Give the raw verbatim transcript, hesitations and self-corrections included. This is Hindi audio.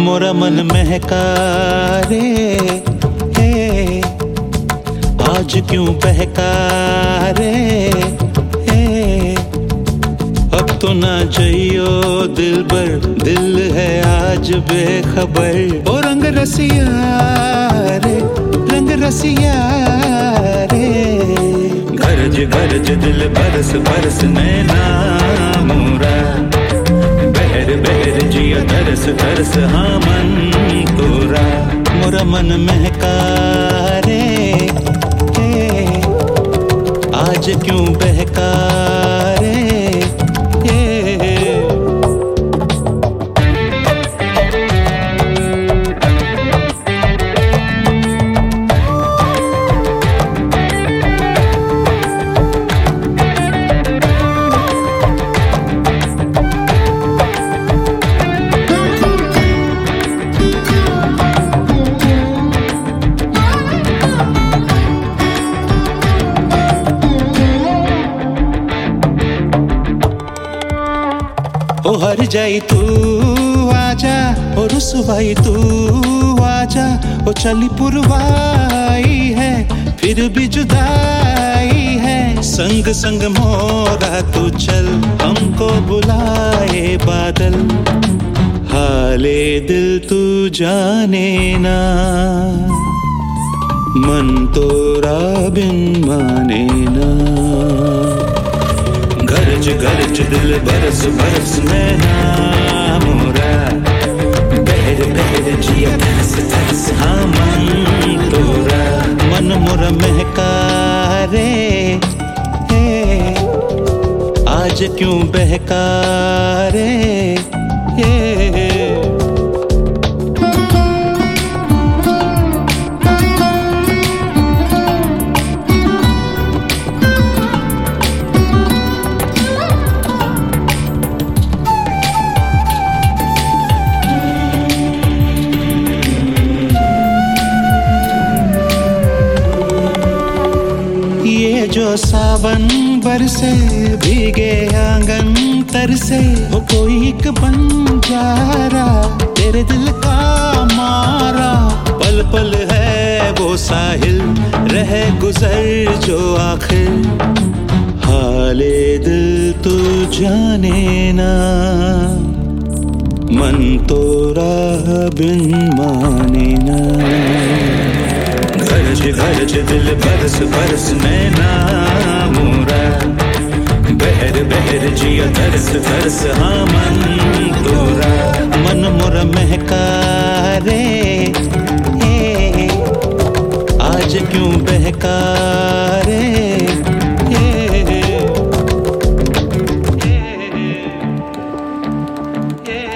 मोरा मन महका रे, हे आज क्यों बहका रे, हे अब तो ना जाइयो दिल बर, दिल है आज बेखबर। ओ रंग रसिया रे, रंग रसिया रे, गरज गरज दिल बरस बरस नैना मोरा, बहर बहर जिया तरस तरस हाँ मन तोरा। मोरा मन महका रे, हे आज क्यों बहका रे, ओ हर जाई तू आजा, ओ रुसवाई तू आजा, ओ चली पुरवाई है फिर भी जुदाई है। संग संग मोरा तू चल, हमको बुलाए बादल, हाले दिल तू जाने ना, मन तोरा बिन माने ना। गरज गरज दिल बरस बरस नैना मोरा, बहर बहर जिया तरस तरस हाँ मन तोरा। मन मोरा महका रे, हे आज क्यों बहका रे, हे जो सावन बरसे भीगे आंगन तरसे, हो कोई एक बंजारा तेरे दिल का मारा। पल पल है वो साहिल रह गुजर जो आखिर, हाले दिल तू जाने ना, मन तोरा बिन माने ना। गरज गरज दिल बरस बरस नैना मोरा, बहर बहर जिया तरस तरस हाँ मन तोरा। मन मोरा महका रे, हे आज क्यों बहका रे, हे, हे, हे, हे।